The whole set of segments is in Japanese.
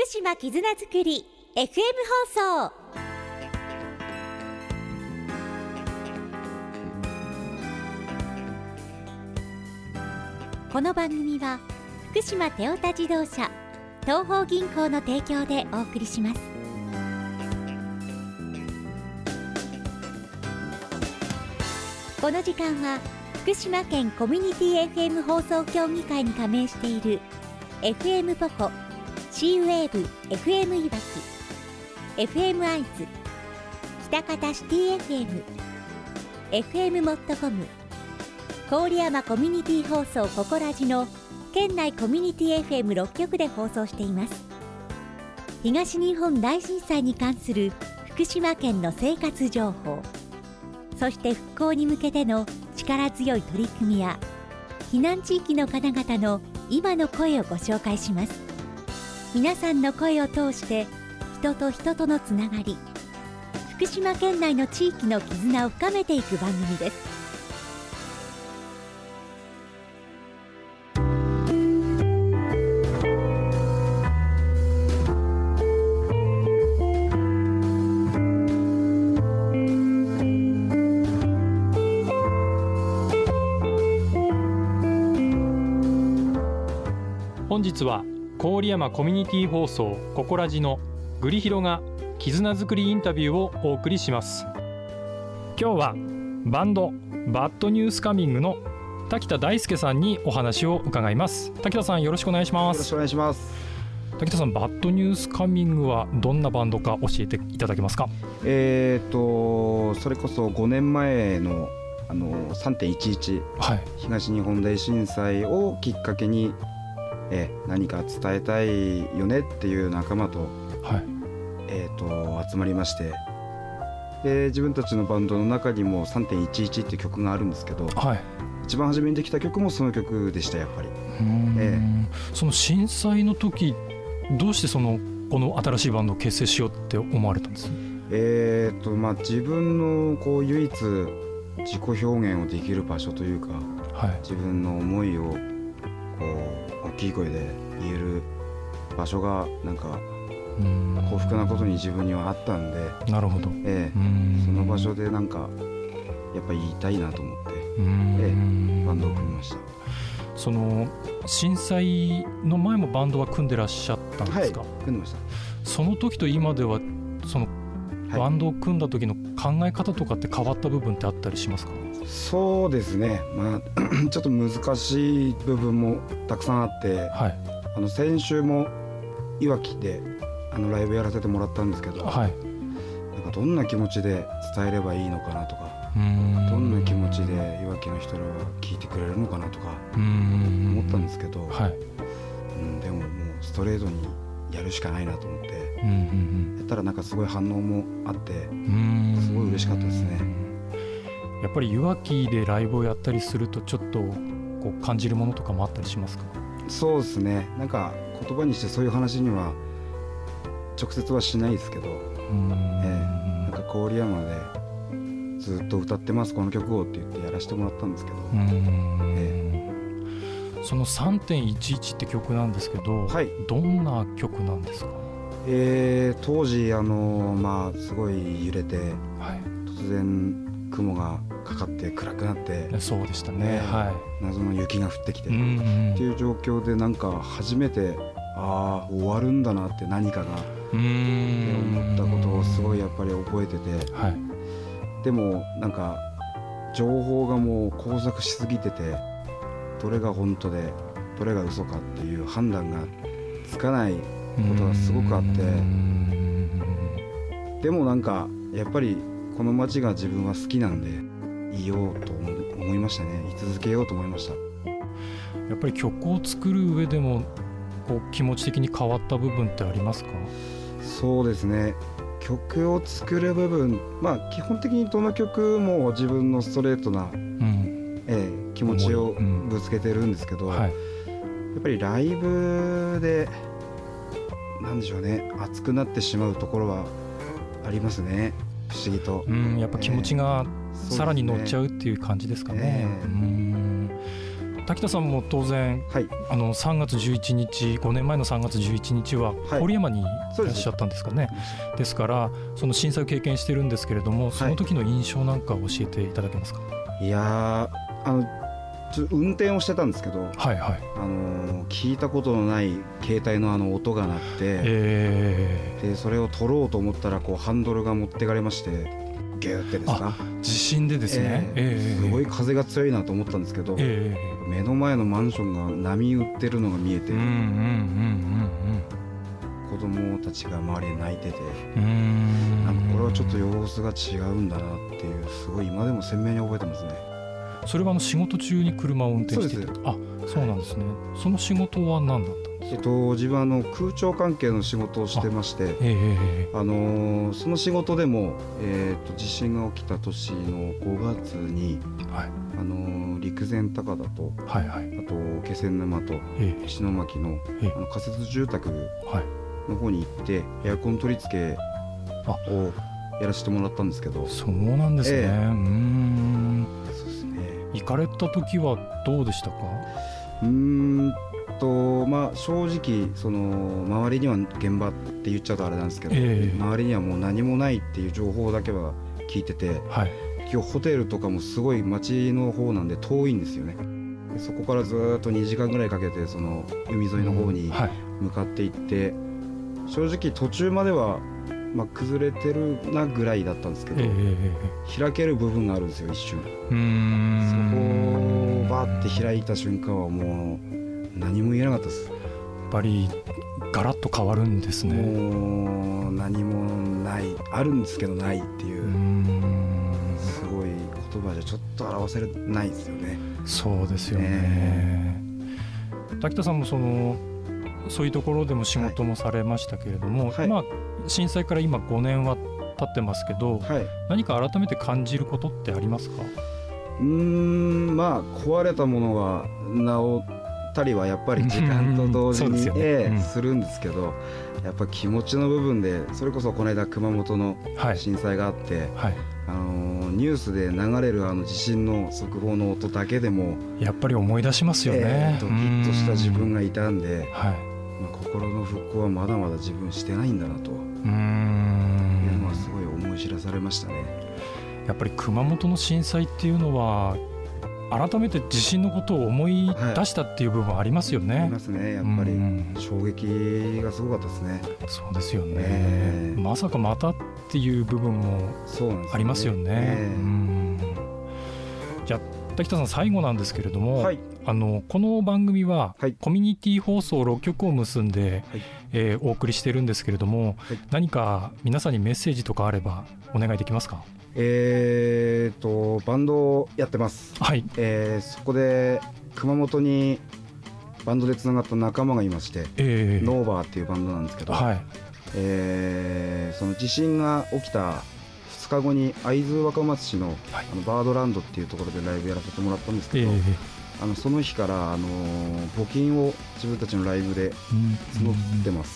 島絆づくり FM 放送。この番組は福島テオタ自動車東邦銀行の提供でお送りします。この時間は福島県コミュニティ FM 放送協議会に加盟している FM ポコ、C ウェーブ FM いわき、 FM アイズ、喜多方シティ FM、 FM モットコム、郡山コミュニティ放送ココラジの県内コミュニティ FM6 局で放送しています。東日本大震災に関する福島県の生活情報、そして復興に向けての力強い取り組みや避難地域の方々の今の声をご紹介します。皆さんの声を通して人と人とのつながり、福島県内の地域の絆を深めていく番組です。 本日は郡山コミュニティ放送ココラジのグリヒロが絆づくりインタビューをお送りします。今日はバンドバッドニュースカミングの滝田大輔さんにお話を伺います。滝田さん、よろしくお願いします。 よろしくお願いします。 滝田さん、バッドニュースカミングはどんなバンドか教えていただけますか？ それこそ5年前の3.11、はい、東日本大震災をきっかけに何か伝えたいよねっていう仲間と、はい、集まりまして、で自分たちのバンドの中にも 3.11 っていう曲があるんですけど、はい、一番初めにできた曲もその曲でした。やっぱりその震災の時どうしてこの新しいバンドを結成しようって思われたんです？ 自分の唯一自己表現をできる場所というか、はい、自分の思いを大きい声で言える場所がなんか幸福なことに自分にはあったんで、 なるほど、 その場所でなんかやっぱり言いたいなと思って、バンドを組みました。 その震災の前もバンドは組んでらっしゃったんですか？はい、 組んでました。その時と今ではそのバンドを組んだ時の考え方とかって変わった部分ってあったりしますか？ そうですね、ちょっと難しい部分もたくさんあって、はい、先週もいわきでライブやらせてもらったんですけど、はい、なんかどんな気持ちで伝えればいいのかなとか、どんな気持ちでいわきの人らは聞いてくれるのかなとか思ったんですけど、はい、でももうストレートにやるしかないなと思って、やったらなんかすごい反応もあって、すごい嬉しかったですね。 やっぱりいわきでライブをやったりするとちょっと感じるものとかもあったりしますか？ そうですね、なんか言葉にしてそういう話には直接はしないですけど、なんか郡山でずっと歌ってますこの曲をって言ってやらせてもらったんですけど、 その 3.11 って曲なんですけど、はい、どんな曲なんですか？ 当時すごい揺れて、はい、突然雲がかかって暗くなって、 そうでしたね、はい、 謎の雪が降ってきて、っていう状況でなんか初めて終わるんだなって何かがって思ったことをすごいやっぱり覚えてて、はい、でもなんか情報がもう交錯しすぎてて、どれが本当でどれが嘘かっていう判断がつかないことがすごくあって、でもなんかやっぱりこの街が自分は好きなんでいようと思いましたね。居続けようと思いました。 やっぱり曲を作る上でも気持ち的に変わった部分ってありますか？ そうですね、曲を作る部分、基本的にどの曲も自分のストレートな、気持ちをぶつけてるんですけど、はい、やっぱりライブでなんでしょうね、熱くなってしまうところはありますね、不思議と。 やっぱ気持ちがさらに乗っちゃうっていう感じですかね。 滝田さんも当然、はい、3月11日5年前の3月11日は郡山にいらっしゃったんですかね。ですからその震災を経験してるんですけれども、その時の印象なんか教えていただけますか。 いやちょっと運転をしてたんですけど、はいはい、聞いたことのない携帯の音が鳴って、でそれを取ろうと思ったらこうハンドルが持ってかれまして、ギューってですか、 地震でですね、 すごい風が強いなと思ったんですけど、目の前のマンションが波打ってるのが見えて、子供たちが周りで泣いてて、なんかこれはちょっと様子が違うんだなっていう、すごい今でも鮮明に覚えてますね。 それは仕事中に車を運転していた。そうなんですね。その仕事は何だったんですか。 自分は空調関係の仕事をしてまして、その仕事でも、地震が起きた年の5月に、陸前高田と、あと気仙沼と石巻の、仮設住宅の方に行ってエアコン取り付けをやらせてもらったんですけど。 そうなんですね。そうですね。行かれた時はどうでしたか。 正直周りには現場って言っちゃうとあれなんですけど、周りにはもう何もないっていう情報だけは聞いてて、今日ホテルとかもすごい町の方なんで遠いんですよね。でそこからずっと2時間ぐらいかけてその海沿いの方に向かっていって、正直途中までは崩れてるなぐらいだったんですけど、開ける部分があるんですよ一瞬。そこをバーって開いた瞬間はもう何も言えなかったです。 やっぱりガラッと変わるんですね。 もう何もない、あるんですけどないっていう、すごい言葉じゃちょっと表せないですよね。 そうですよね。滝田さんもそういうところでも仕事もされましたけれども、震災から今5年は経ってますけど、何か改めて感じることってありますか。 壊れたものが直ったりはやっぱり時間と同時にするんですけど、やっぱ気持ちの部分で、それこそこの間熊本の震災があって、ニュースで流れる地震の速報の音だけでもやっぱり思い出しますよね。 ドキッとした自分がいたんで、心の復興はまだまだ自分してないんだなというのはすごい思い知らされましたね。 やっぱり熊本の震災っていうのは改めて地震のことを思い出したっていう部分はありますよね。 ありますね。やっぱり衝撃がすごかったですね。 そうですよね。まさかまたっていう部分もありますよね。じゃあ滝田さん、最後なんですけれども、この番組はコミュニティ放送6局を結んで、お送りしてるんですけれども、何か皆さんにメッセージとかあればお願いできますか。 バンドをやってます。そこで熊本にバンドでつながった仲間がいまして、ノーバーっていうバンドなんですけど、その地震が起きた2日後に会津若松市の、バードランドっていうところでライブやらせてもらったんですけど、その日から募金を自分たちのライブで募ってます。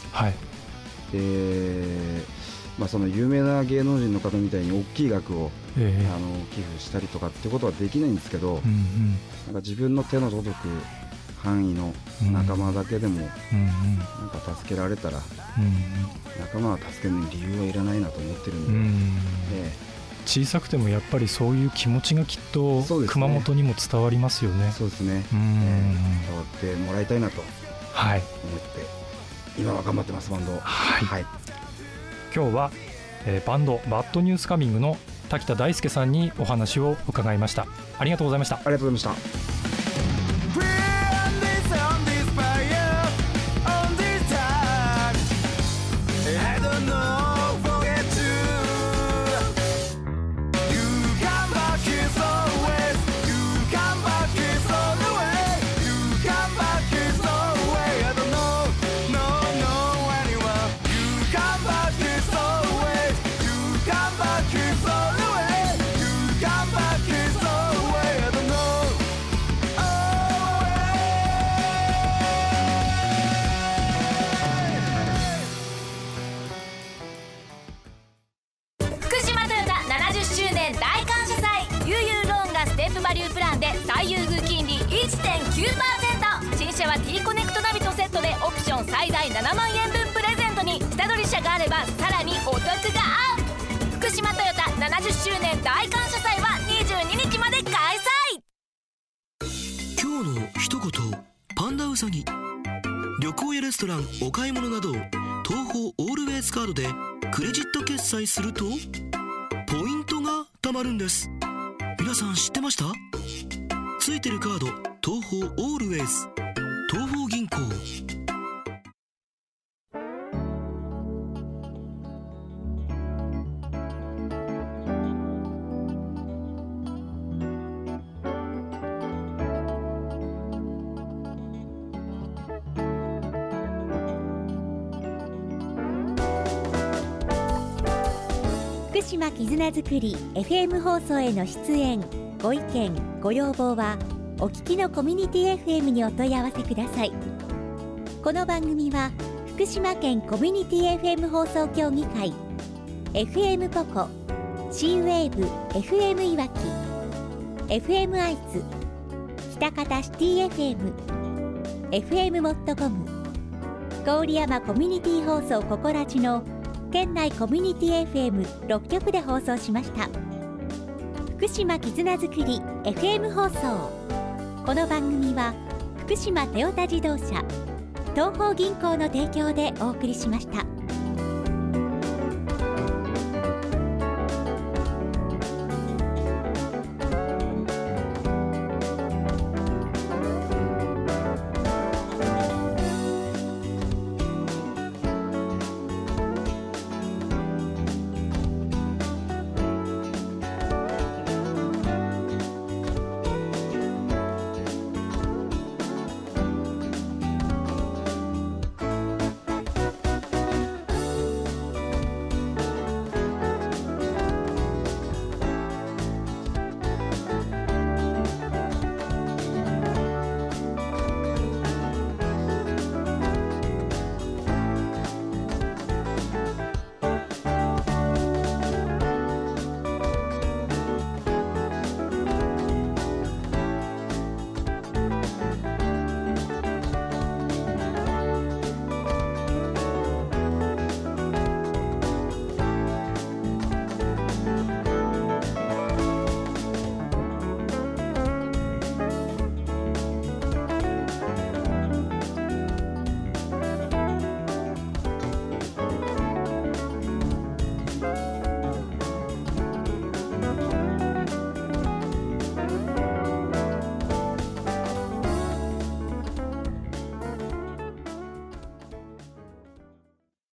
その有名な芸能人の方みたいに大きい額を、寄付したりとかっていうことはできないんですけど、なんか自分の手の届く範囲の仲間だけでもなんか助けられたら、仲間は助けるのに理由はいらないなと思ってるんで、 小さくてもやっぱりそういう気持ちがきっと熊本にも伝わりますよね。 そうですね。伝わってもらいたいなと思って今は頑張ってます、バンド。 今日は、バンドバッドニュースカミングの滝田大輔さんにお話を伺いました。ありがとうございました。 ありがとうございました。 最優遇金利 1.5% 1.9%。 新車は T コネクトナビとセットでオプション最大7万円分プレゼントに、下取り車があればさらにお得がアップ。福島トヨタ70周年大感謝祭は22日まで開催。 今日の一言、パンダウサギ。旅行やレストラン、お買い物など東宝オールウェイズカードでクレジット決済するとポイントが貯まるんです。皆さん知ってました？ついてるカード、東宝オールウェイズ、東宝銀行。 福島絆づくり FM 放送への出演、ご意見ご要望はお聞きのコミュニティ FM にお問い合わせください。この番組は福島県コミュニティ FM 放送協議会、 FM ポコ、 C-WAVE FM いわき、 FM 愛知、喜多方シティ FM、 FM モットコム、郡山コミュニティ放送ココラジの県内コミュニティ FM6 局で放送しました。福島絆づくり FM 放送。この番組は福島トヨタ自動車、東宝銀行の提供でお送りしました。